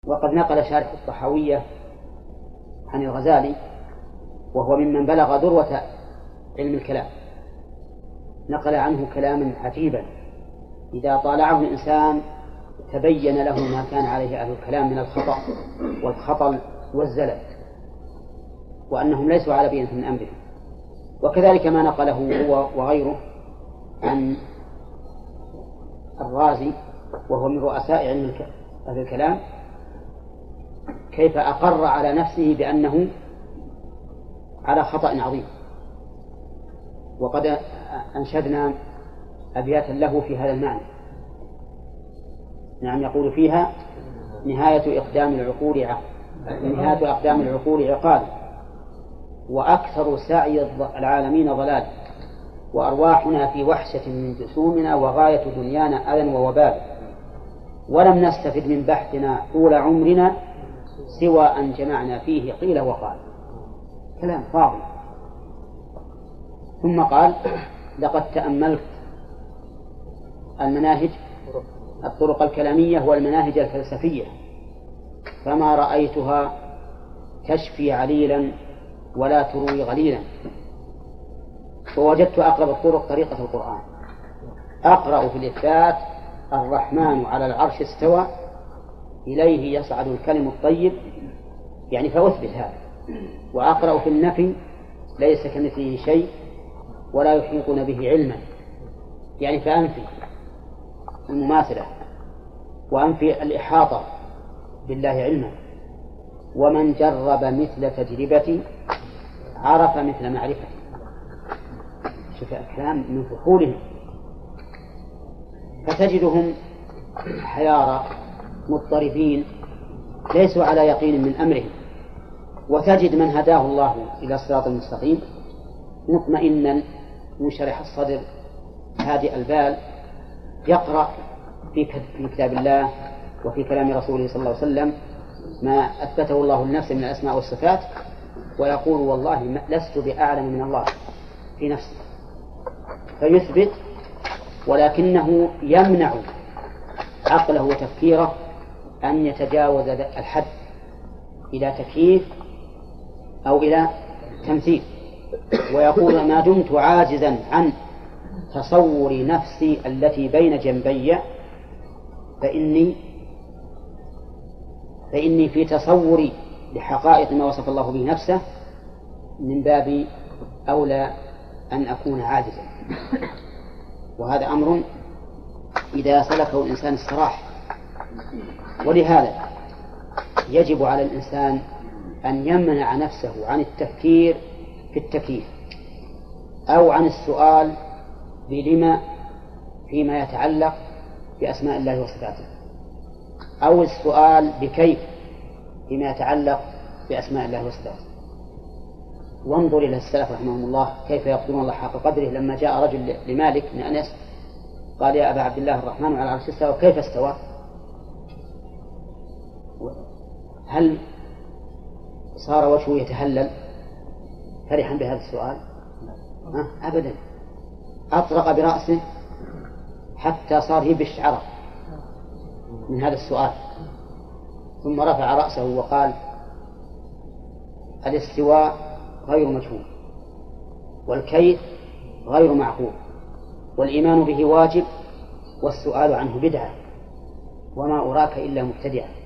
وقد نقل شارح الطحاوية عن الغزالي وهو ممن بلغ ذروة علم الكلام، نقل عنه كلاما عجيبا إذا طالعه الإنسان تبين له ما كان عليه أهل الكلام من الخطأ والخطل والزلل، وأنهم ليسوا على بينة من أمره. وكذلك ما نقله هو وغيره عن الرازي وهو من رؤساء علم أهل الكلام، كيف أقر على نفسه بأنه على خطأ عظيم. وقد أنشدنا أبياتا له في هذا المعنى. نعم، يقول فيها: نهاية أقدام العقول عقال، وأكثر سعي العالمين ضلال، وأرواحنا في وحشة من جسومنا، وغاية دنيانا أذى ووبال، ولم نستفد من بحثنا طول عمرنا سوى أن جمعنا فيه قيل وقال. كلام فاضي. ثم قال: لقد تأملت الطرق الكلامية والمناهج الفلسفية فما رأيتها تشفي عليلا ولا تروي غليلا، ووجدت أقرب الطرق طريقة القرآن. أقرأ في الإثبات: الرحمن على العرش استوى، إليه يصعد الكلم الطيب، يعني فأثبت هذا. وأقرأ في النفي: ليس كمثله شيء ولا يحيطون به علما، يعني فأنفي المماثلة وأنفي الإحاطة بالله علما. ومن جرب مثل تجربتي عرف مثل معرفتي. شوف الكلام من فحولهم، فتجدهم حيارى مضطربين ليسوا على يقين من أمرهم، وتجد من هداه الله إلى الصراط المستقيم مطمئنا منشرح الصدر هادئ البال، يقرأ في كتاب الله وفي كلام رسوله صلى الله عليه وسلم ما أثبته الله لنفسه من الأسماء والصفات، ويقول: والله لست بأعلم من الله في نفسي، فيثبت، ولكنه يمنع عقله وتفكيره أن يتجاوز الحد إلى تكييف أو إلى تمثيل، ويقول: ما دمت عاجزا عن تصور نفسي التي بين جنبي فإني في تصوري لحقائق ما وصف الله به نفسه من باب أولى أن أكون عاجزا. وهذا أمر إذا سلكه الإنسان استراح. ولهذا يجب على الإنسان أن يمنع نفسه عن التفكير في التكييف أو عن السؤال بلما فيما يتعلق بأسماء الله وصفاته، أو السؤال بكيف فيما يتعلق بأسماء الله وصفاته. وانظر إلى السلف رحمهم الله كيف يقدرون الله حق قدره. لما جاء رجل لمالك بن أنس قال: يا أبا عبد الله، الرحمن على العرش استوى، كيف استوى؟ هل صار وجهه يتهلل فرحا بهذا السؤال؟ أبدا، أطرق برأسه حتى صار يبش عرق من هذا السؤال، ثم رفع رأسه وقال: الاستواء غير مجهول، والكيف غير معقول، والإيمان به واجب، والسؤال عنه بدعة، وما أراك إلا مبتدعا.